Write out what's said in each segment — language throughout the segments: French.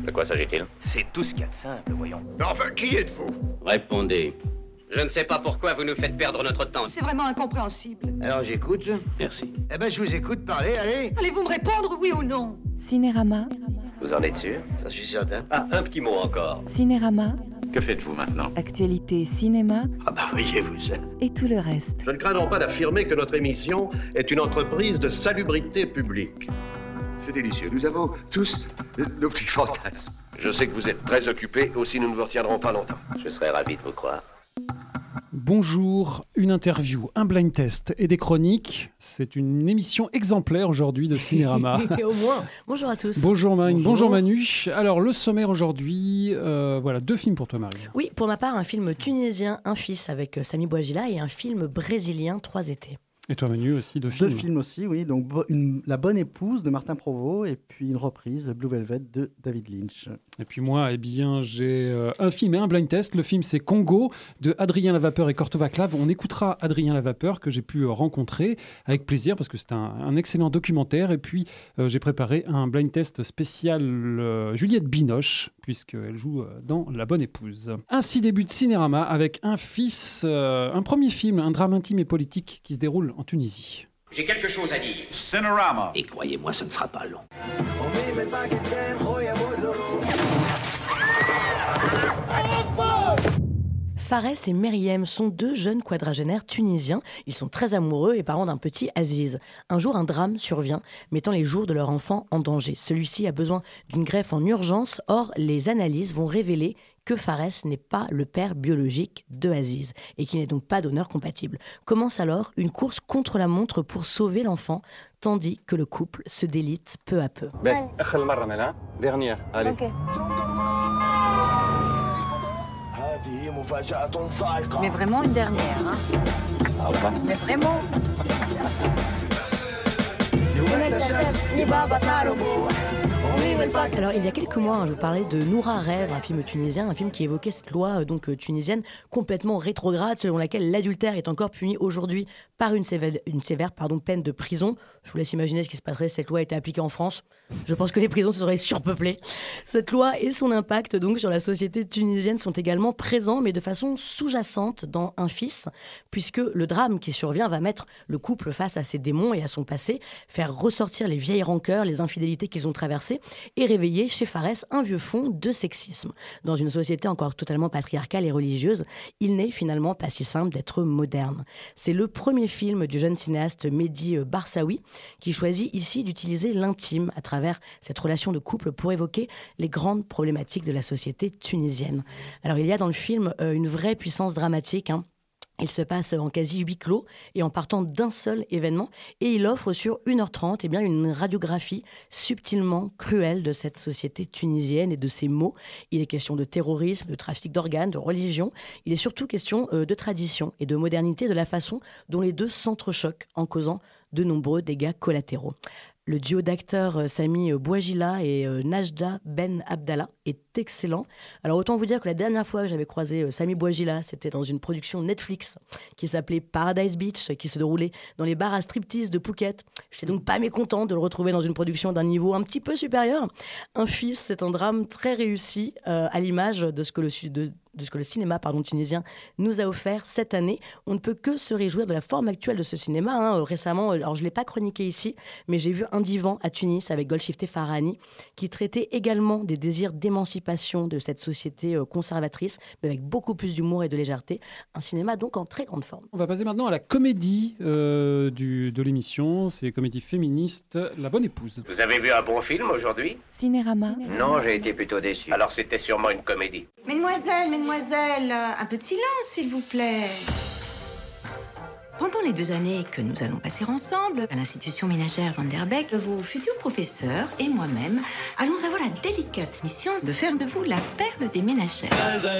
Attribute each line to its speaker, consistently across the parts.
Speaker 1: De quoi s'agit-il?
Speaker 2: C'est tout ce qu'il y a de simple, voyons.
Speaker 3: Mais enfin, qui êtes-vous?
Speaker 1: Répondez. Je ne sais pas pourquoi vous nous faites perdre notre temps.
Speaker 4: C'est vraiment incompréhensible.
Speaker 2: Alors j'écoute.
Speaker 1: Merci.
Speaker 2: Eh ben je vous écoute, parlez, allez.
Speaker 4: Allez-vous me répondre, oui ou non?
Speaker 5: Cinérama,
Speaker 1: Vous en êtes sûr?
Speaker 2: J'en suis certain.
Speaker 1: Ah, un petit mot encore.
Speaker 5: Cinérama,
Speaker 3: Que faites-vous maintenant?
Speaker 5: actualité cinéma
Speaker 2: Ah bah voyez-vous ça.
Speaker 5: et tout le reste.
Speaker 6: Je ne crains donc pas d'affirmer que notre émission est une entreprise de salubrité publique.
Speaker 3: C'est délicieux. Nous avons tous nos petits fantasmes.
Speaker 6: Je sais que vous êtes très occupés, aussi nous ne vous retiendrons pas longtemps.
Speaker 1: Je serais ravi de vous croire.
Speaker 7: Bonjour, une interview, un blind test et des chroniques. C'est une émission exemplaire aujourd'hui de Cinérama.
Speaker 8: Au moins. Bonjour à tous.
Speaker 7: Bonjour Marine, bonjour Manu. Alors le sommaire aujourd'hui, voilà, 2 films pour toi Marie.
Speaker 8: Oui, pour ma part, un film tunisien, Un fils avec Sami Bouajila et un film brésilien, 3 étés.
Speaker 7: Et toi Manu aussi, 2
Speaker 9: Deux
Speaker 7: films.
Speaker 9: films aussi, oui. Donc La Bonne Épouse de Martin Provost et puis une reprise, Blue Velvet de David Lynch.
Speaker 7: Et puis moi, eh bien, j'ai un film et un blind test. Le film, c'est Congo de Adrien Lavapeur et Korto Vaclav. On écoutera Adrien Lavapeur que j'ai pu rencontrer avec plaisir parce que c'est un excellent documentaire. Et puis, j'ai préparé un blind test spécial Juliette Binoche puisqu'elle joue dans La Bonne Épouse. Ainsi débute Cinérama avec Un fils, un premier film, un drame intime et politique qui se déroule en Tunisie.
Speaker 1: J'ai quelque chose à dire.
Speaker 2: Cinerama.
Speaker 1: Et croyez-moi, ce ne sera pas long.
Speaker 8: Fares et Meriem sont 2 jeunes quadragénaires tunisiens. Ils sont très amoureux et parents d'un petit Aziz. Un jour, un drame survient, mettant les jours de leur enfant en danger. Celui-ci a besoin d'une greffe en urgence. Or, les analyses vont révéler que Fares n'est pas le père biologique de Aziz et qu'il n'est donc pas donneur compatible. Commence alors une course contre la montre pour sauver l'enfant, tandis que le couple se délite peu à peu.
Speaker 10: Dernière, allez.
Speaker 4: Mais vraiment une dernière, hein? Mais vraiment.
Speaker 8: Alors, il y a quelques mois, je vous parlais de Noura Rêve, un film tunisien, un film qui évoquait cette loi tunisienne complètement rétrograde, selon laquelle l'adultère est encore puni aujourd'hui par une sévère peine de prison. Je vous laisse imaginer ce qui se passerait si cette loi était appliquée en France. Je pense que les prisons seraient surpeuplées. Cette loi et son impact donc sur la société tunisienne sont également présents, mais de façon sous-jacente dans Un fils, puisque le drame qui survient va mettre le couple face à ses démons et à son passé, faire ressortir les vieilles rancœurs, les infidélités qu'ils ont traversées et réveiller chez Fares un vieux fond de sexisme. Dans une société encore totalement patriarcale et religieuse, il n'est finalement pas si simple d'être moderne. C'est le premier film du jeune cinéaste Mehdi Barsaoui qui choisit ici d'utiliser l'intime à travers cette relation de couple pour évoquer les grandes problématiques de la société tunisienne. Alors il y a dans le film une vraie puissance dramatique, Il se passe en quasi huis clos et en partant d'un seul événement. Et il offre sur 1h30 une radiographie subtilement cruelle de cette société tunisienne et de ses maux. Il est question de terrorisme, de trafic d'organes, de religion. Il est surtout question de tradition et de modernité, de la façon dont les deux s'entrechoquent en causant de nombreux dégâts collatéraux. Le duo d'acteurs Sami Bouajila et Najda Ben Abdallah est excellent. Alors autant vous dire que la dernière fois que j'avais croisé Sami Bouajila, c'était dans une production Netflix qui s'appelait Paradise Beach, qui se déroulait dans les bars à striptease de Phuket. Je n'étais donc pas mécontent de le retrouver dans une production d'un niveau un petit peu supérieur. Un fils, c'est un drame très réussi à l'image de ce que le cinéma tunisien nous a offert cette année. On ne peut que se réjouir de la forme actuelle de ce cinéma. Récemment, alors je ne l'ai pas chroniqué ici, mais j'ai vu Un divan à Tunis avec Golshifteh Farahani, qui traitait également des désirs d'émancipation de cette société conservatrice, mais avec beaucoup plus d'humour et de légèreté. Un cinéma donc en très grande forme.
Speaker 7: On va passer maintenant à la comédie de l'émission. C'est comédie féministe, La Bonne Épouse.
Speaker 1: Vous avez vu un bon film aujourd'hui?
Speaker 5: Cinérama,
Speaker 1: Non, j'ai été plutôt déçu. Alors c'était sûrement une comédie.
Speaker 4: Mesdemoiselles, un peu de silence, s'il vous plaît. Pendant les 2 années que nous allons passer ensemble à l'institution ménagère Van der Beek, vos futurs professeurs et moi-même allons avoir la délicate mission de faire de vous la perle des ménagères.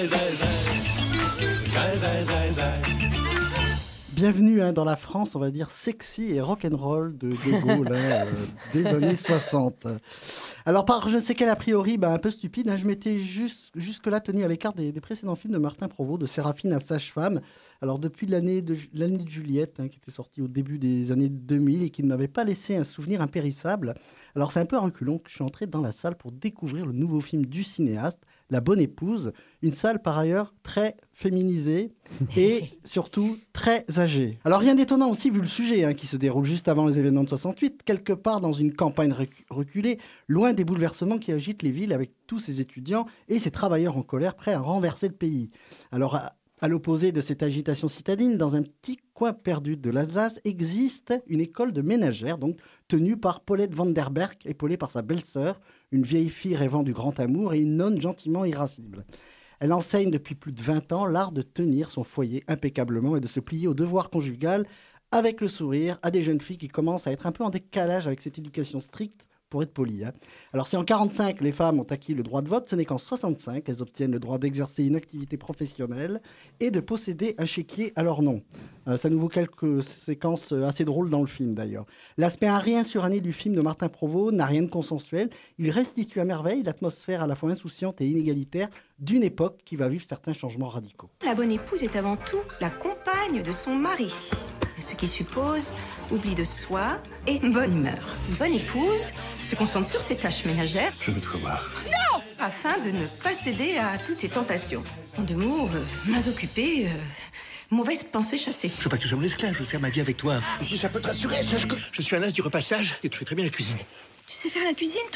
Speaker 9: Bienvenue dans la France, on va dire sexy et rock'n'roll de Gaulle des années 60. Alors par je ne sais quel a priori un peu stupide, je m'étais jusque-là tenu à l'écart des précédents films de Martin Provost, de Séraphine à Sage-Femme. Alors depuis l'année de Juliette, qui était sortie au début des années 2000 et qui ne m'avait pas laissé un souvenir impérissable. Alors c'est un peu à reculons que je suis entré dans la salle pour découvrir le nouveau film du cinéaste, La Bonne Épouse, une salle par ailleurs très féminisée et surtout très âgée. Alors rien d'étonnant aussi vu le sujet qui se déroule juste avant les événements de 68, quelque part dans une campagne reculée, loin des bouleversements qui agitent les villes avec tous ces étudiants et ces travailleurs en colère prêts à renverser le pays. Alors à l'opposé de cette agitation citadine, dans un petit coin perdu de l'Alsace, existe une école de ménagères, donc tenue par Paulette van der Berg, épaulée par sa belle-sœur, une vieille fille rêvant du grand amour et une nonne gentiment irascible. Elle enseigne depuis plus de 20 ans l'art de tenir son foyer impeccablement et de se plier au devoir conjugal avec le sourire à des jeunes filles qui commencent à être un peu en décalage avec cette éducation stricte, pour être poli. Alors si en 1945, les femmes ont acquis le droit de vote, ce n'est qu'en 1965 qu'elles obtiennent le droit d'exercer une activité professionnelle et de posséder un chéquier à leur nom. Ça nous vaut quelques séquences assez drôles dans le film d'ailleurs. L'aspect arien suranné du film de Martin Provost n'a rien de consensuel. Il restitue à merveille l'atmosphère à la fois insouciante et inégalitaire d'une époque qui va vivre certains changements radicaux.
Speaker 4: La bonne épouse est avant tout la compagne de son mari. Ce qui suppose oubli de soi et bonne humeur. Une bonne épouse se concentre sur ses tâches ménagères.
Speaker 3: Je veux te revoir.
Speaker 4: Non ! Afin de ne pas céder à toutes ses tentations. En deux mots, mains occupées, mauvaise pensée chassée.
Speaker 11: Je veux pas que tu sois mon esclave, je veux faire ma vie avec toi.
Speaker 2: Et si ça peut te rassurer, sache que...
Speaker 11: Je suis un as du repassage et tu fais très bien la cuisine.
Speaker 4: Tu sais faire la cuisine, toi ?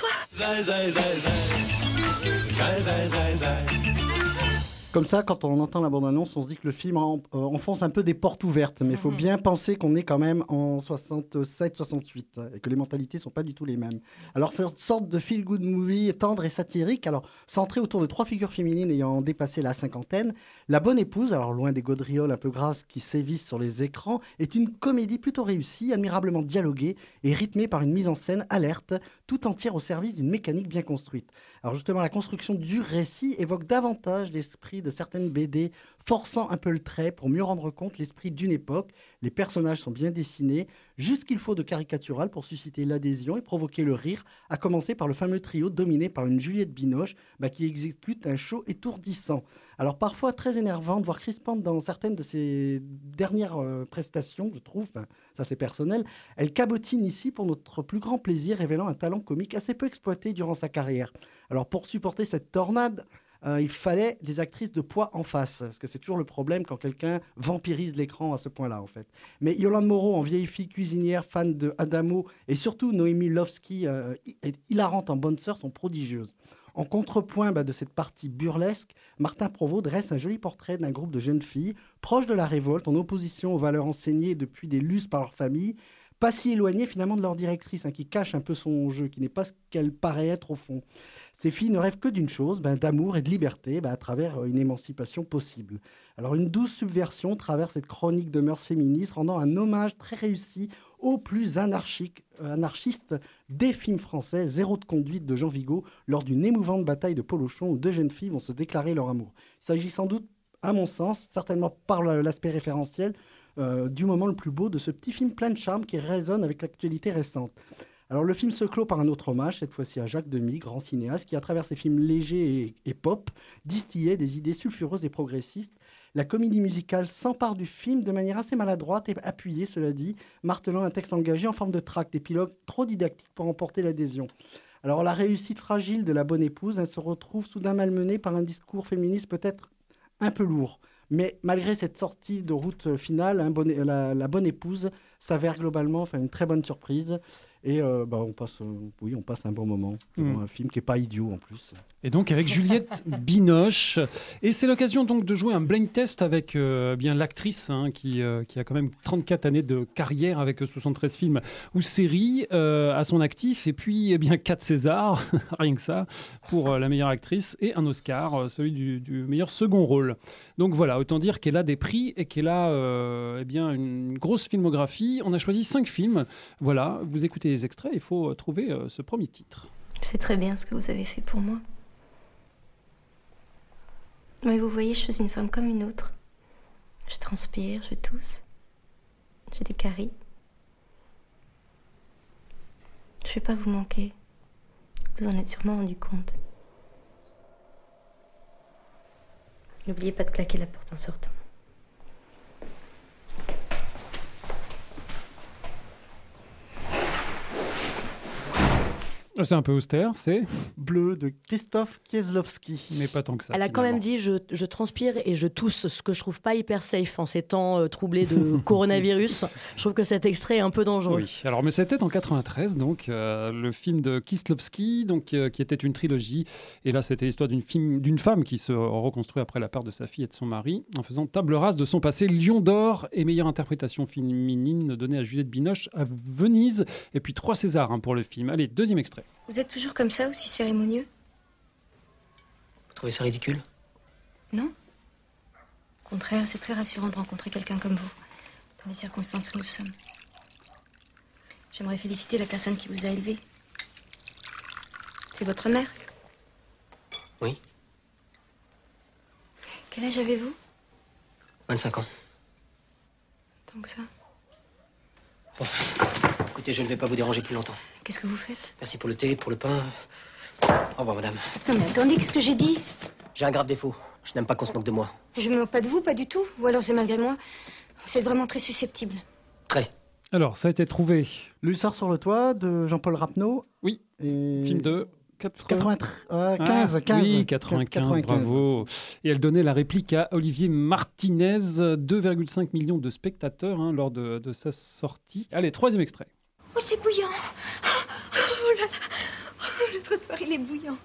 Speaker 9: Comme ça, quand on entend la bande-annonce, on se dit que le film enfonce un peu des portes ouvertes. Mais il faut bien penser qu'on est quand même en 67-68 et que les mentalités ne sont pas du tout les mêmes. Alors, c'est une sorte de feel-good movie tendre et satirique. Alors, centré autour de 3 figures féminines ayant dépassé la cinquantaine. La Bonne Épouse, alors loin des gaudrioles un peu grasses qui sévissent sur les écrans, est une comédie plutôt réussie, admirablement dialoguée et rythmée par une mise en scène alerte, tout entière au service d'une mécanique bien construite. Alors justement, la construction du récit évoque davantage l'esprit de certaines BD, forçant un peu le trait pour mieux rendre compte l'esprit d'une époque. Les personnages sont bien dessinés, juste ce qu'il faut de caricatural pour susciter l'adhésion et provoquer le rire, à commencer par le fameux trio dominé par une Juliette Binoche qui exécute un show étourdissant. Alors parfois très énervante, voire crispante dans certaines de ses dernières prestations, je trouve, ça c'est personnel, elle cabotine ici pour notre plus grand plaisir, révélant un talent comique assez peu exploité durant sa carrière. Alors pour supporter cette tornade, il fallait des actrices de poids en face, parce que c'est toujours le problème quand quelqu'un vampirise l'écran à ce point-là, en fait. Mais Yolande Moreau, en vieille fille cuisinière, fan de Adamo, et surtout Noémie Lovski, hilarante en bonne sœur, sont prodigieuses. En contrepoint de cette partie burlesque, Martin Provost dresse un joli portrait d'un groupe de jeunes filles, proches de la révolte, en opposition aux valeurs enseignées depuis des lustres par leur famille, pas si éloignées finalement de leur directrice, qui cache un peu son jeu, qui n'est pas ce qu'elle paraît être au fond. Ces filles ne rêvent que d'une chose, d'amour et de liberté, à travers une émancipation possible. Alors une douce subversion traverse cette chronique de mœurs féministes, rendant un hommage très réussi aux plus anarchistes des films français, Zéro de conduite de Jean Vigo, lors d'une émouvante bataille de polochon où 2 jeunes filles vont se déclarer leur amour. Il s'agit sans doute, à mon sens, certainement par l'aspect référentiel, du moment le plus beau de ce petit film plein de charme qui résonne avec l'actualité récente. Alors le film se clôt par un autre hommage, cette fois-ci à Jacques Demy, grand cinéaste, qui à travers ses films légers et pop, distillait des idées sulfureuses et progressistes. La comédie musicale s'empare du film de manière assez maladroite et appuyée, cela dit, martelant un texte engagé en forme de tract, épilogue trop didactique pour emporter l'adhésion. Alors la réussite fragile de La Bonne Épouse, se retrouve soudain malmenée par un discours féministe peut-être un peu lourd. Mais malgré cette sortie de route finale, la Bonne Épouse s'avère globalement une très bonne surprise. Et on passe un bon moment. Un film qui n'est pas idiot en plus.
Speaker 7: Et donc avec Juliette Binoche. Et c'est l'occasion donc de jouer un blind test avec l'actrice qui a quand même 34 années de carrière avec 73 films ou séries à son actif. Et puis 4 Césars, rien que ça, pour la meilleure actrice. Et un Oscar, celui du meilleur second rôle. Donc voilà, autant dire qu'elle a des prix et qu'elle a une grosse filmographie. On a choisi 5 films. Voilà, vous écoutez les extraits, il faut trouver ce premier titre.
Speaker 12: Je sais très bien ce que vous avez fait pour moi. Mais vous voyez, je suis une femme comme une autre. Je transpire, je tousse. J'ai des caries. Je ne vais pas vous manquer. Vous en êtes sûrement rendu compte. N'oubliez pas de claquer la porte en sortant.
Speaker 7: C'est un peu austère, c'est
Speaker 9: Bleu de Christophe Kieslowski.
Speaker 7: Mais pas tant que ça.
Speaker 8: Elle a quand même dit je transpire et je tousse, ce que je trouve pas hyper safe en ces temps troublés de coronavirus. Je trouve que cet extrait est un peu dangereux.
Speaker 7: Oui, alors mais c'était en 93, donc le film de Kieslowski, donc qui était une trilogie. Et là, c'était l'histoire d'une femme qui se reconstruit après la perte de sa fille et de son mari, en faisant table rase de son passé. Lion d'or et meilleure interprétation féminine donnée à Juliette Binoche à Venise. Et puis 3 Césars pour le film. Allez, deuxième extrait.
Speaker 12: Vous êtes toujours comme ça, aussi cérémonieux?
Speaker 11: Vous trouvez ça ridicule?
Speaker 12: Non. Au contraire, c'est très rassurant de rencontrer quelqu'un comme vous, dans les circonstances où nous sommes. J'aimerais féliciter la personne qui vous a élevé. C'est votre mère?
Speaker 11: Oui.
Speaker 12: Quel âge avez-vous?
Speaker 11: 25 ans.
Speaker 12: Tant que ça.
Speaker 11: Bon. Écoutez, je ne vais pas vous déranger plus longtemps.
Speaker 12: Qu'est-ce que vous faites?
Speaker 11: Merci pour le thé, pour le pain. Au revoir, madame.
Speaker 12: Non mais attendez, qu'est-ce que j'ai dit?
Speaker 11: J'ai un grave défaut. Je n'aime pas qu'on se moque de moi.
Speaker 12: Je me moque pas de vous, pas du tout. Ou alors c'est malgré moi. Vous êtes vraiment très susceptible.
Speaker 11: Très.
Speaker 7: Alors, ça a été trouvé.
Speaker 9: L'Hussard sur le toit de Jean-Paul Rapneau.
Speaker 7: Oui.
Speaker 9: Et...
Speaker 7: Film de
Speaker 9: 15.
Speaker 7: Oui, 95, bravo. Et elle donnait la réplique à Olivier Martinez, 2,5 millions de spectateurs lors de sa sortie. Allez, troisième extrait.
Speaker 12: Oh, c'est bouillant. Oh là là. Oh, le trottoir, il est bouillant.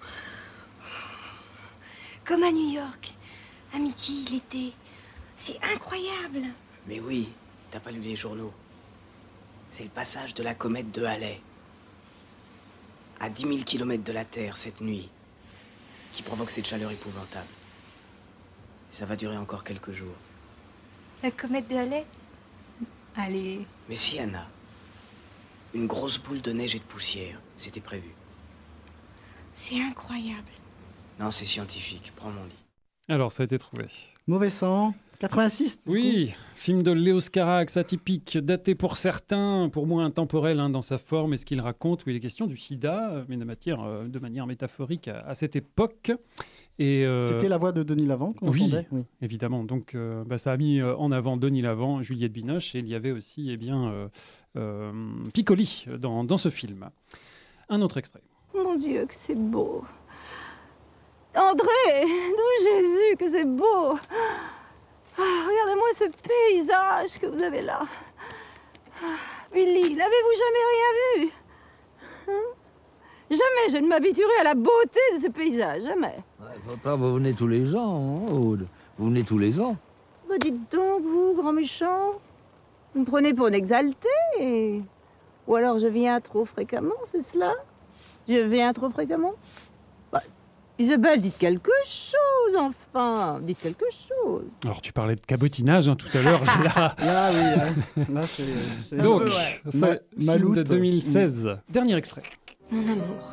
Speaker 12: Comme à New York, à midi, l'été. C'est incroyable.
Speaker 13: Mais oui, t'as pas lu les journaux. C'est le passage de la comète de Halley. À 10 000 km de la Terre, cette nuit, qui provoque cette chaleur épouvantable. Ça va durer encore quelques jours.
Speaker 12: La comète de Halley? Allez.
Speaker 13: Mais si, Anna. Une grosse boule de neige et de poussière, c'était prévu.
Speaker 12: C'est incroyable.
Speaker 13: Non, c'est scientifique. Prends mon lit.
Speaker 7: Alors, ça a été trouvé.
Speaker 9: Mauvais sang, 86.
Speaker 7: Oui, film de Léos Carax, atypique, daté pour certains, pour moi intemporel dans sa forme et ce qu'il raconte, où il est question du sida, mais de manière métaphorique à cette époque. Et
Speaker 9: c'était la voix de Denis Lavant qu'on entendait. Oui,
Speaker 7: évidemment. Donc, ça a mis en avant Denis Lavant, Juliette Binoche, et il y avait aussi Piccoli dans ce film. Un autre extrait.
Speaker 14: Mon Dieu, que c'est beau. André, d'où Jésus, que c'est beau. Ah, regardez-moi ce paysage que vous avez là. Ah, Billy, n'avez-vous jamais rien vu? Jamais je ne m'habituerai à la beauté de ce paysage, jamais.
Speaker 15: Papa, vous venez tous les ans, Aude. Vous venez tous les ans.
Speaker 14: Bah dites donc, vous, grand méchant. Vous me prenez pour une exaltée. Ou alors je viens trop fréquemment, c'est cela? Je viens trop fréquemment? Bah, Isabelle, dites quelque chose, enfin. Dites quelque chose.
Speaker 7: Alors, tu parlais de cabotinage tout à l'heure.
Speaker 9: Là, oui. Là, c'est...
Speaker 7: Donc,
Speaker 9: ouais.
Speaker 7: c'est film de 2016. Dernier extrait.
Speaker 12: Mon amour,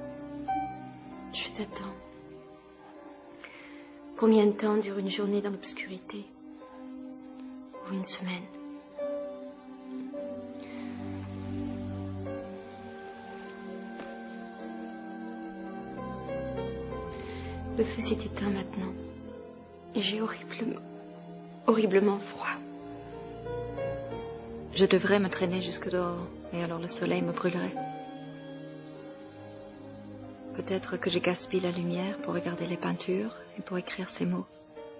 Speaker 12: je t'attends. Combien de temps dure une journée dans l'obscurité? Ou une semaine? Le feu s'est éteint maintenant. Et j'ai horriblement froid. Je devrais me traîner jusque dehors, et alors le soleil me brûlerait. Peut-être que je gaspille la lumière pour regarder les peintures et pour écrire ces mots.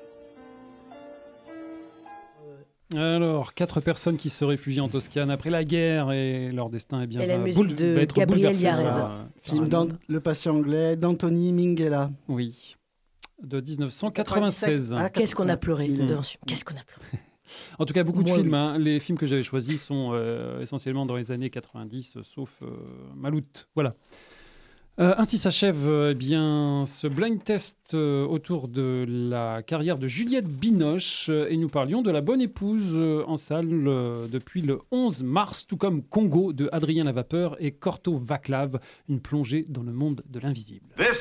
Speaker 7: Alors, 4 personnes qui se réfugient en Toscane après la guerre et leur destin
Speaker 8: et la musique de
Speaker 7: va être
Speaker 8: Gabriel
Speaker 7: bouleversé.
Speaker 8: Yared.
Speaker 9: Film Le Patient anglais d'Anthony Minghella.
Speaker 7: Oui, de 1996.
Speaker 8: Qu'est-ce qu'on a pleuré Qu'est-ce qu'on a pleuré.
Speaker 7: En tout cas, beaucoup de films. Les films que j'avais choisis sont essentiellement dans les années 90, sauf Maloute. Voilà. Ainsi s'achève ce blind test autour de la carrière de Juliette Binoche et nous parlions de La Bonne Épouse en salle depuis le 11 mars, tout comme Congo de Adrien Lavapeur et Corto Vaclav, une plongée dans le monde de l'invisible.
Speaker 6: This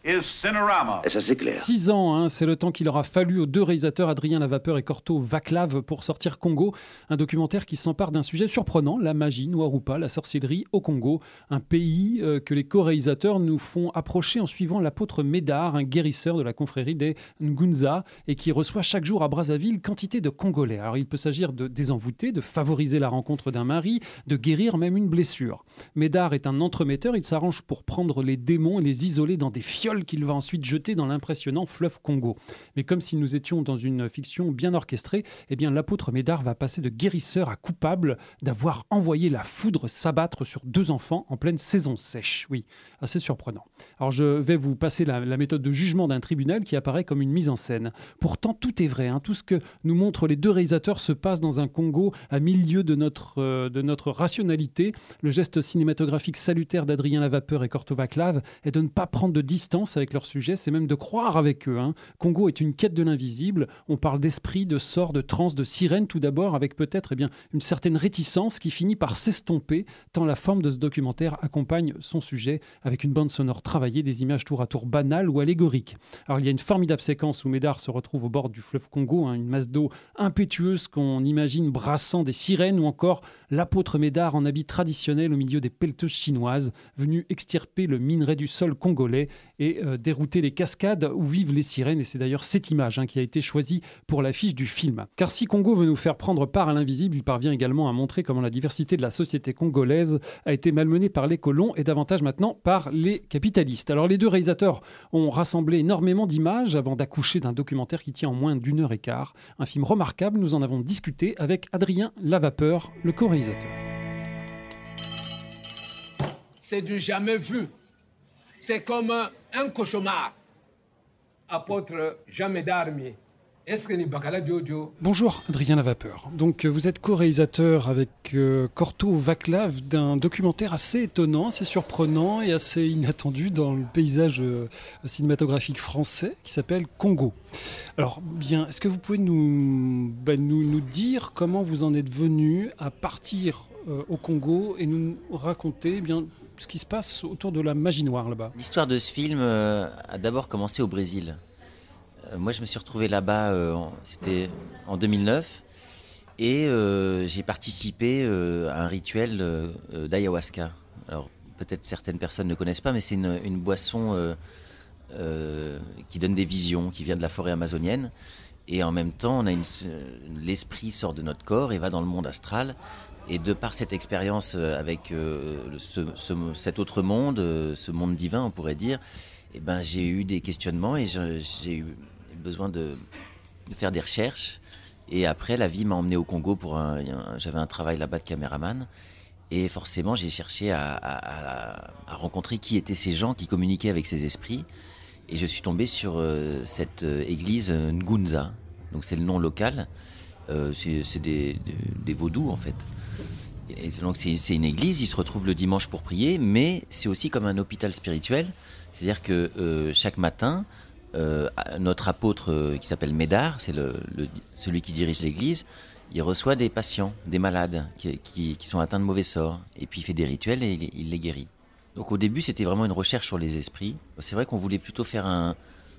Speaker 16: is Cinerama.
Speaker 3: Ça, c'est clair.
Speaker 7: 6 ans, hein, c'est le temps qu'il aura fallu aux deux réalisateurs Adrien Lavapeur et Corto Vaclav pour sortir Congo, un documentaire qui s'empare d'un sujet surprenant, la magie, noire ou pas, la sorcellerie au Congo, un pays que les co-réalisateurs nous font approcher en suivant l'apôtre Médard, un guérisseur de la confrérie des Ngunza et qui reçoit chaque jour à Brazzaville quantité de Congolais. Alors il peut s'agir de désenvoûter, de favoriser la rencontre d'un mari, de guérir même une blessure. Médard est un entremetteur, il s'arrange pour prendre les démons et les isoler dans des fioles qu'il va ensuite jeter dans l'impressionnant fleuve Congo. Mais comme si nous étions dans une fiction bien orchestrée, eh bien l'apôtre Médard va passer de guérisseur à coupable d'avoir envoyé la foudre s'abattre sur 2 enfants en pleine saison sèche. Oui, assez surprenant. Alors je vais vous passer la méthode de jugement d'un tribunal qui apparaît comme une mise en scène. Pourtant tout est vrai, hein. Tout ce que nous montrent les deux réalisateurs se passe dans un Congo à milieu de notre rationalité. Le geste cinématographique salutaire d'Adrien Lavapeur et Corto Vaclav est de ne pas prendre de distance avec leur sujet, c'est même de croire avec eux. Hein. Congo est une quête de l'invisible. On parle d'esprit, de sort, de transe, de sirène tout d'abord, avec peut-être une certaine réticence qui finit par s'estomper, tant la forme de ce documentaire accompagne son sujet avec une bande sonore travaillée, des images tour à tour banales ou allégoriques. Alors il y a une formidable séquence où Médard se retrouve au bord du fleuve Congo, hein, une masse d'eau impétueuse qu'on imagine brassant des sirènes, ou encore l'apôtre Médard en habit traditionnel au milieu des pelleteuses chinoises, venu extirper le minerai du sol congolais et dérouter les cascades où vivent les sirènes. Et c'est d'ailleurs cette image qui a été choisie pour l'affiche du film. Car si Congo veut nous faire prendre part à l'invisible, il parvient également à montrer comment la diversité de la société congolaise a été malmenée par les colons et davantage maintenant par les capitalistes. Alors les deux réalisateurs ont rassemblé énormément d'images avant d'accoucher d'un documentaire qui tient en moins d'1 heure et quart. Un film remarquable, nous en avons discuté avec Adrien Lavapeur, le co-réalisateur.
Speaker 17: C'est du jamais vu. C'est comme un cauchemar. Apôtre Jean Médard. Est-ce que ni Bakala Diodio?
Speaker 7: Bonjour Adrien Lavapeur. Donc vous êtes co-réalisateur avec Corto Vaclav d'un documentaire assez étonnant, assez surprenant et assez inattendu dans le paysage cinématographique français qui s'appelle Congo. Alors bien, est-ce que vous pouvez nous dire comment vous en êtes venu à partir au Congo et nous raconter ce qui se passe autour de la magie noire là-bas?
Speaker 18: L'histoire de ce film a d'abord commencé au Brésil. Moi, je me suis retrouvé là-bas, c'était en 2009, et j'ai participé à un rituel d'ayahuasca. Alors, peut-être certaines personnes ne connaissent pas, mais c'est une boisson qui donne des visions, qui vient de la forêt amazonienne. Et en même temps, l'esprit sort de notre corps et va dans le monde astral. Et de par cette expérience avec cet autre monde, ce monde divin, on pourrait dire, j'ai eu des questionnements et j'ai eu besoin de faire des recherches. Et après, la vie m'a emmené au Congo j'avais un travail là-bas de caméraman. Et forcément, j'ai cherché à rencontrer qui étaient ces gens qui communiquaient avec ces esprits. Et je suis tombé sur cette église Ngunza. Donc c'est le nom local. C'est des vaudous en fait. Et donc c'est une église, ils se retrouvent le dimanche pour prier, mais c'est aussi comme un hôpital spirituel. C'est-à-dire que chaque matin, notre apôtre qui s'appelle Médard, c'est celui qui dirige l'église, il reçoit des patients, des malades qui sont atteints de mauvais sorts. Et puis il fait des rituels et il les guérit. Donc au début, c'était vraiment une recherche sur les esprits. C'est vrai qu'on voulait plutôt faire un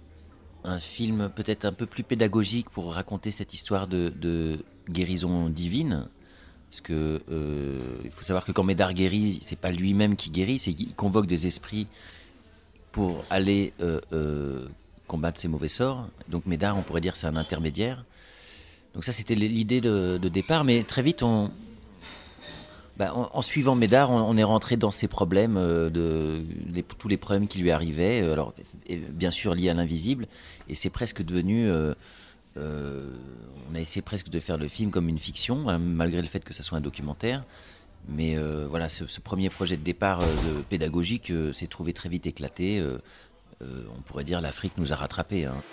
Speaker 18: film peut-être un peu plus pédagogique pour raconter cette histoire de guérison divine. Parce que il faut savoir que quand Médard guérit, c'est pas lui-même qui guérit, c'est qu'il convoque des esprits pour aller combattre ses mauvais sorts. Donc Médard, on pourrait dire, c'est un intermédiaire. Donc ça, c'était l'idée de départ. Mais très vite, en suivant Médard, on est rentré dans ses problèmes, tous les problèmes qui lui arrivaient, alors bien sûr liés à l'invisible. Et c'est presque devenu... on a essayé presque de faire le film comme une fiction, hein, malgré le fait que ça soit un documentaire. Mais voilà, ce premier projet de départ pédagogique s'est trouvé très vite éclaté. On pourrait dire l'Afrique nous a rattrapés. Hein.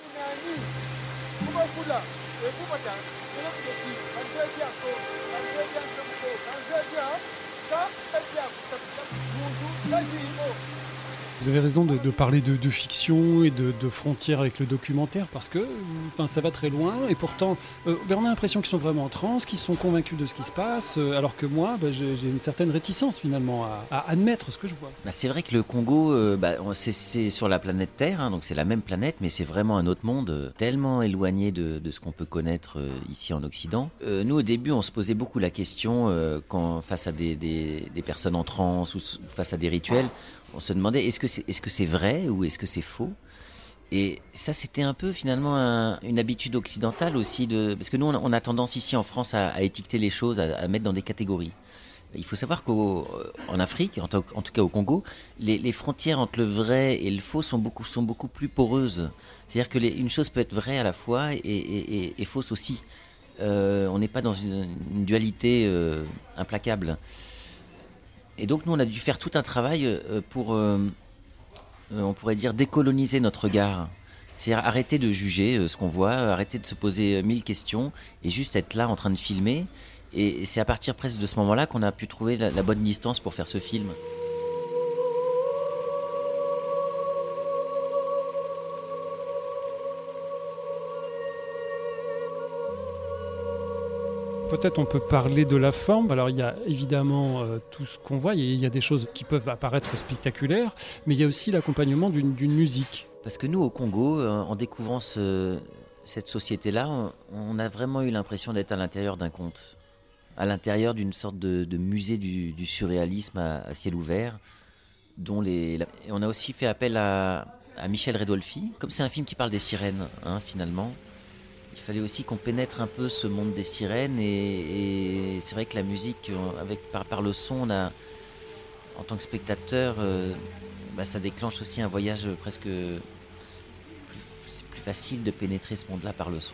Speaker 7: Vous avez raison de parler de fiction et de frontières avec le documentaire parce que ça va très loin et pourtant on a l'impression qu'ils sont vraiment en transe, qu'ils sont convaincus de ce qui se passe alors que moi j'ai une certaine réticence finalement à admettre ce que je vois.
Speaker 18: C'est vrai que le Congo, c'est sur la planète Terre, hein, donc c'est la même planète mais c'est vraiment un autre monde tellement éloigné de ce qu'on peut connaître ici en Occident. Nous au début on se posait beaucoup la question quand face à des personnes en transe ou face à des rituels, on se demandait est-ce que c'est vrai ou est-ce que c'est faux ? Et ça, c'était un peu finalement une habitude occidentale aussi, parce que nous, on a tendance ici en France à étiqueter les choses, à mettre dans des catégories. Il faut savoir qu'en Afrique, en tout cas au Congo, les frontières entre le vrai et le faux sont beaucoup plus poreuses. C'est-à-dire qu'une chose peut être vraie à la fois et fausse aussi. On n'est pas dans une dualité implacable. Et donc nous on a dû faire tout un travail pour, on pourrait dire, décoloniser notre regard. C'est-à-dire arrêter de juger ce qu'on voit, arrêter de se poser 1000 questions et juste être là en train de filmer. Et c'est à partir presque de ce moment-là qu'on a pu trouver la bonne distance pour faire ce film.
Speaker 7: Peut-être on peut parler de la forme. Alors il y a évidemment tout ce qu'on voit, il y a des choses qui peuvent apparaître spectaculaires, mais il y a aussi l'accompagnement d'une musique.
Speaker 18: Parce que nous au Congo, en découvrant cette société-là, on a vraiment eu l'impression d'être à l'intérieur d'un conte, à l'intérieur d'une sorte de musée du surréalisme à ciel ouvert, et on a aussi fait appel à Michel Redolfi, comme c'est un film qui parle des sirènes, hein, finalement. Il fallait aussi qu'on pénètre un peu ce monde des sirènes et c'est vrai que la musique, par le son, on a, en tant que spectateur, ça déclenche aussi un voyage presque... C'est plus facile de pénétrer ce monde-là par le son.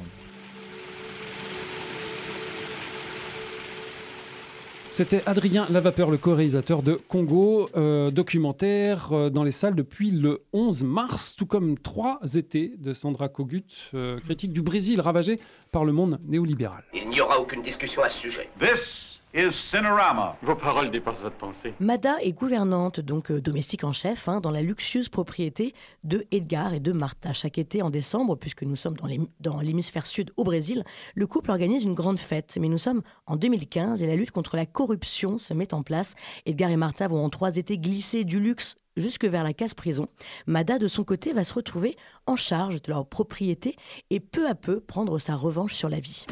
Speaker 7: C'était Adrien Lavapeur, le co-réalisateur de Congo, documentaire dans les salles depuis le 11 mars, tout comme 3 étés de Sandra Kogut, critique du Brésil ravagé par le monde néolibéral.
Speaker 1: Il n'y aura aucune discussion à ce sujet.
Speaker 16: This is Cinerama. Vos paroles dépassent votre pensée.
Speaker 8: Mada est gouvernante, donc domestique en chef, dans la luxueuse propriété de Edgar et de Martha. Chaque été en décembre, puisque nous sommes dans l'hémisphère sud au Brésil, le couple organise une grande fête. Mais nous sommes en 2015 et la lutte contre la corruption se met en place. Edgar et Martha vont en 3 étés glisser du luxe jusque vers la casse-prison. Mada, de son côté, va se retrouver en charge de leur propriété et peu à peu prendre sa revanche sur la vie.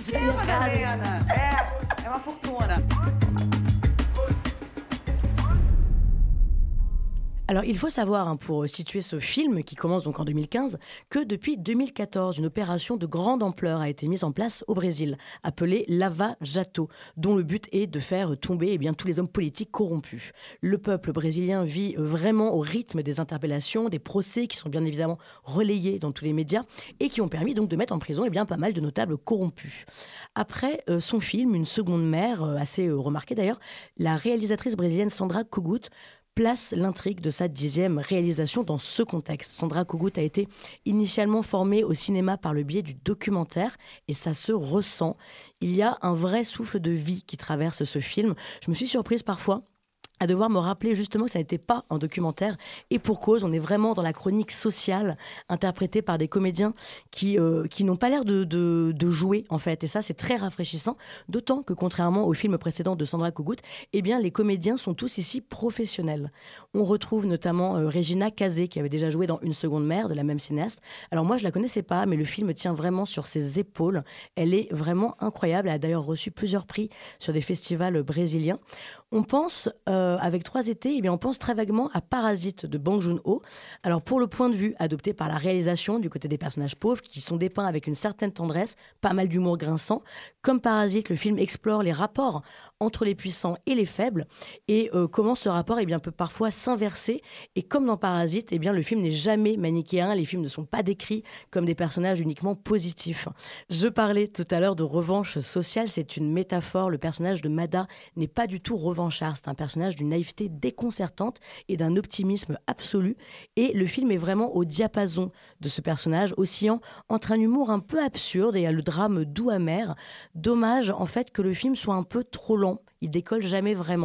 Speaker 8: Alors, il faut savoir, pour situer ce film, qui commence donc en 2015, que depuis 2014, une opération de grande ampleur a été mise en place au Brésil, appelée Lava Jato, dont le but est de faire tomber tous les hommes politiques corrompus. Le peuple brésilien vit vraiment au rythme des interpellations, des procès qui sont bien évidemment relayés dans tous les médias et qui ont permis donc de mettre en prison pas mal de notables corrompus. Après son film, Une seconde mère, assez remarquée d'ailleurs, la réalisatrice brésilienne Sandra Kogut place l'intrigue de sa 10e réalisation dans ce contexte. Sandra Kogut a été initialement formée au cinéma par le biais du documentaire et ça se ressent. Il y a un vrai souffle de vie qui traverse ce film. Je me suis surprise parfois à devoir me rappeler justement que ça n'était pas un documentaire et pour cause, on est vraiment dans la chronique sociale interprétée par des comédiens qui n'ont pas l'air de jouer en fait et ça c'est très rafraîchissant, d'autant que contrairement au film précédent de Sandra Kogut, les comédiens sont tous ici professionnels. On retrouve notamment Regina Casé qui avait déjà joué dans Une seconde mère de la même cinéaste. Alors moi je la connaissais pas mais le film tient vraiment sur ses épaules, elle est vraiment incroyable, elle a d'ailleurs reçu plusieurs prix sur des festivals brésiliens. On pense, avec 3 étés, on pense très vaguement à Parasite de Bong Joon-ho. Alors pour le point de vue adopté par la réalisation du côté des personnages pauvres qui sont dépeints avec une certaine tendresse, pas mal d'humour grinçant, comme Parasite, le film explore les rapports entre les puissants et les faibles et comment ce rapport peut parfois s'inverser. Et comme dans Parasite, le film n'est jamais manichéen, les films ne sont pas décrits comme des personnages uniquement positifs. Je parlais tout à l'heure de revanche sociale, c'est une métaphore. Le personnage de Mada n'est pas du tout revanchard. C'est un personnage d'une naïveté déconcertante et d'un optimisme absolu. Et le film est vraiment au diapason de ce personnage, oscillant entre un humour un peu absurde et le drame doux amer. Dommage en fait que le film soit un peu trop lent. Il décolle jamais vraiment.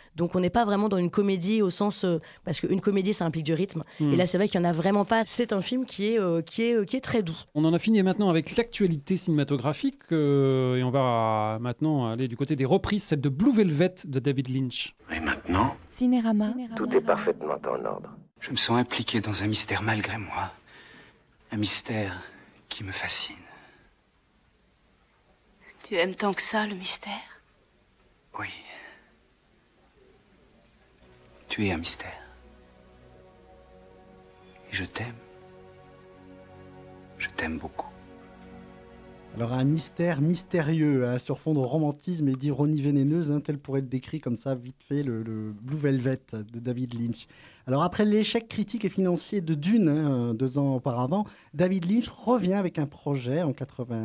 Speaker 8: Donc on n'est pas vraiment dans une comédie au sens... parce qu'une comédie, ça implique du rythme. Et là, c'est vrai qu'il n'y en a vraiment pas. C'est un film qui est très doux.
Speaker 7: On en a fini maintenant avec l'actualité cinématographique. Et on va maintenant aller du côté des reprises, celle de Blue Velvet de David Lynch.
Speaker 16: Et maintenant,
Speaker 5: Cinérama.
Speaker 2: Tout est parfaitement en ordre.
Speaker 11: Je me sens impliqué dans un mystère malgré moi. Un mystère qui me fascine.
Speaker 19: Tu aimes tant que ça, le mystère?
Speaker 11: Oui. Tu es un mystère. Et je t'aime. Je t'aime beaucoup.
Speaker 9: Alors un mystère mystérieux, sur fond de romantisme et d'ironie vénéneuse, tel pourrait être décrit comme ça, vite fait, le Blue Velvet de David Lynch. Alors après l'échec critique et financier de Dune, 2 ans auparavant, David Lynch revient avec un projet en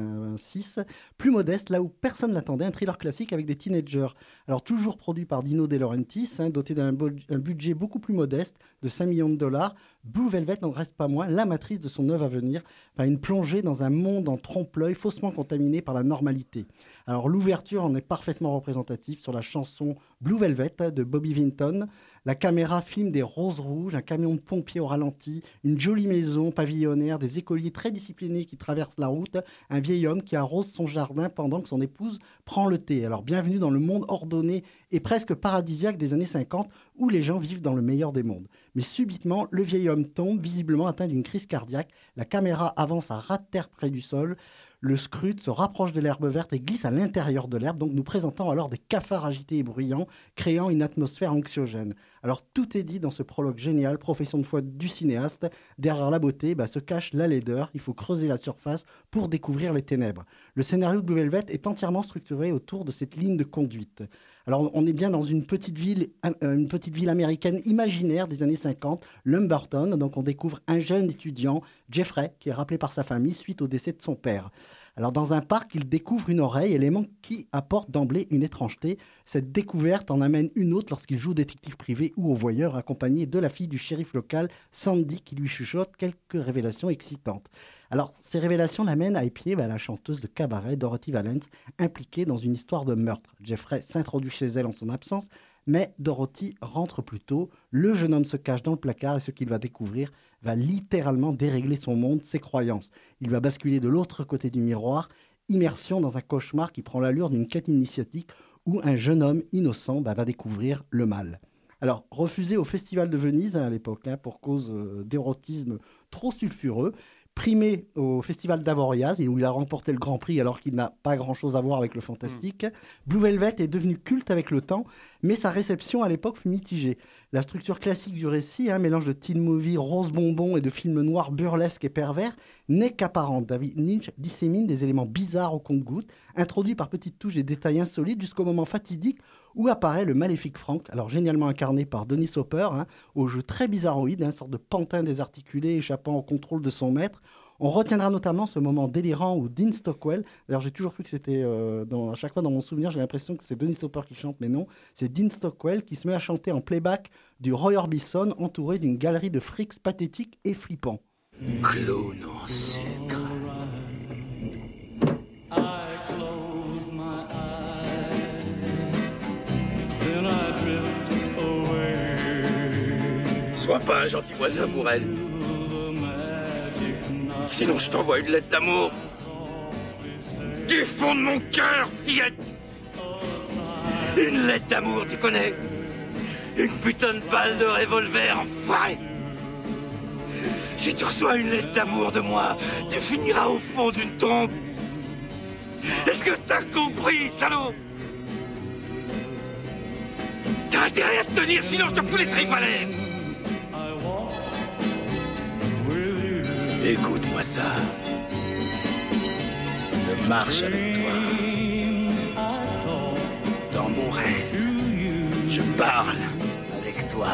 Speaker 9: 86, plus modeste, là où personne ne l'attendait, un thriller classique avec des teenagers. Alors toujours produit par Dino De Laurentiis, doté d'un budget beaucoup plus modeste, de 5 millions de dollars, Blue Velvet n'en reste pas moins la matrice de son œuvre à venir, une plongée dans un monde en trompe-l'œil faussement contaminé par la normalité. Alors l'ouverture en est parfaitement représentative sur la chanson Blue Velvet de Bobby Vinton. La caméra filme des roses rouges, un camion de pompiers au ralenti, une jolie maison pavillonnaire, des écoliers très disciplinés qui traversent la route, un vieil homme qui arrose son jardin pendant que son épouse prend le thé. Alors bienvenue dans le monde ordonné et presque paradisiaque des années 50 où les gens vivent dans le meilleur des mondes. Mais subitement, le vieil homme tombe, visiblement atteint d'une crise cardiaque. La caméra avance à ras de terre près du sol. Le scrute se rapproche de l'herbe verte et glisse à l'intérieur de l'herbe, donc nous présentant alors des cafards agités et bruyants, créant une atmosphère anxiogène. Alors tout est dit dans ce prologue génial, profession de foi du cinéaste. Derrière la beauté se cache la laideur, il faut creuser la surface pour découvrir les ténèbres. Le scénario de Blue Velvet est entièrement structuré autour de cette ligne de conduite. Alors on est bien dans une petite ville américaine imaginaire des années 50, Lumberton, donc on découvre un jeune étudiant, Jeffrey, qui est rappelé par sa famille suite au décès de son père. Alors dans un parc, il découvre une oreille, élément qui apporte d'emblée une étrangeté. Cette découverte en amène une autre lorsqu'il joue détective privé ou au voyeur, accompagné de la fille du shérif local, Sandy, qui lui chuchote quelques révélations excitantes. Alors ces révélations l'amènent à épier la chanteuse de cabaret, Dorothy Valence, impliquée dans une histoire de meurtre. Jeffrey s'introduit chez elle en son absence, mais Dorothy rentre plus tôt. Le jeune homme se cache dans le placard et ce qu'il va découvrir va littéralement dérégler son monde, ses croyances. Il va basculer de l'autre côté du miroir, immersion dans un cauchemar qui prend l'allure d'une quête initiatique où un jeune homme innocent va découvrir le mal. Alors, refusé au Festival de Venise à l'époque pour cause d'érotisme trop sulfureux, primé au Festival d'Avoriaz, où il a remporté le Grand Prix alors qu'il n'a pas grand-chose à voir avec le fantastique. Blue Velvet est devenu culte avec le temps, mais sa réception à l'époque fut mitigée. La structure classique du récit, mélange de teen movie rose bonbon et de films noirs burlesques et pervers, n'est qu'apparente. David Lynch dissémine des éléments bizarres au compte-gouttes, introduits par petites touches et détails insolites jusqu'au moment fatidique où apparaît le maléfique Frank, alors génialement incarné par Dennis Hopper, au jeu très bizarroïde, une sorte de pantin désarticulé échappant au contrôle de son maître. On retiendra notamment ce moment délirant où Dean Stockwell, d'ailleurs j'ai toujours cru que c'était, à chaque fois dans mon souvenir, j'ai l'impression que c'est Dennis Hopper qui chante, mais non, c'est Dean Stockwell qui se met à chanter en playback du Roy Orbison, entouré d'une galerie de frics pathétiques et flippants.
Speaker 11: Clown en sucre.
Speaker 2: Sois pas un gentil voisin pour elle. Sinon je t'envoie une lettre d'amour. Du fond de mon cœur, fillette. Une lettre d'amour, tu connais? Une putain de balle de revolver, enfoiré. Si tu reçois une lettre d'amour de moi, tu finiras au fond d'une tombe. Est-ce que t'as compris, salaud? T'as intérêt à te tenir, sinon je te fous les tripes à l'air. Écoute-moi ça. Je marche avec toi. Dans mon rêve. Je parle avec toi.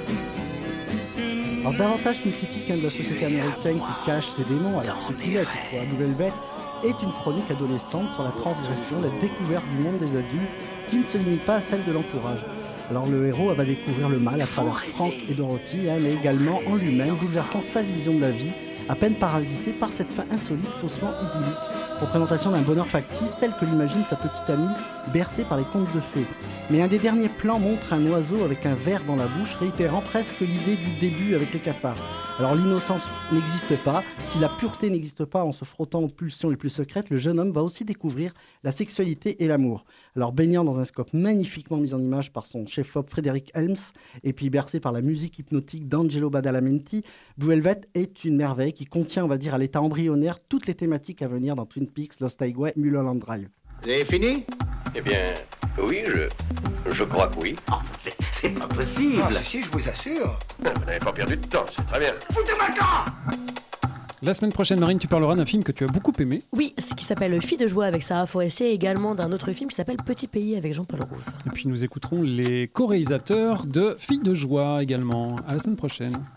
Speaker 9: Alors davantage qu'une critique de la société américaine qui cache ses démons, alors ce qu'il est, Blue Velvet est une chronique adolescente sur la transgression, la découverte du monde des adultes qui ne se limite pas à celle de l'entourage. Alors le héros va découvrir le mal à travers Frank et Dorothy, mais également en lui-même, bouleversant sa vision de la vie, à peine parasité par cette fin insolite, faussement idyllique représentation d'un bonheur factice tel que l'imagine sa petite amie bercée par les contes de fées. Mais un des derniers plans montre un oiseau avec un verre dans la bouche, réitérant presque l'idée du début avec les cafards. Alors l'innocence n'existe pas, si la pureté n'existe pas en se frottant aux pulsions les plus secrètes, le jeune homme va aussi découvrir la sexualité et l'amour. Alors baignant dans un scope magnifiquement mis en image par son chef-op Frédéric Helms, et puis bercé par la musique hypnotique d'Angelo Badalamenti, Blue Velvet est une merveille qui contient, on va dire, à l'état embryonnaire toutes les thématiques à venir dans Twin Peaks, Lost Highway, Mulholland Drive.
Speaker 6: Vous avez fini?
Speaker 1: Eh bien, oui, je crois que oui.
Speaker 3: Oh, c'est pas possible.
Speaker 2: Ah, si, je vous assure.
Speaker 1: Vous n'avez pas perdu de temps, c'est très bien.
Speaker 2: Foutez-moi le camp!
Speaker 7: La semaine prochaine, Marine, tu parleras d'un film que tu as beaucoup aimé.
Speaker 8: Oui, ce qui s'appelle Fille de joie avec Sarah Forestier, et également d'un autre film qui s'appelle Petit pays avec Jean-Paul Rouve.
Speaker 7: Et puis nous écouterons les co-réalisateurs de Filles de joie également. À la semaine prochaine.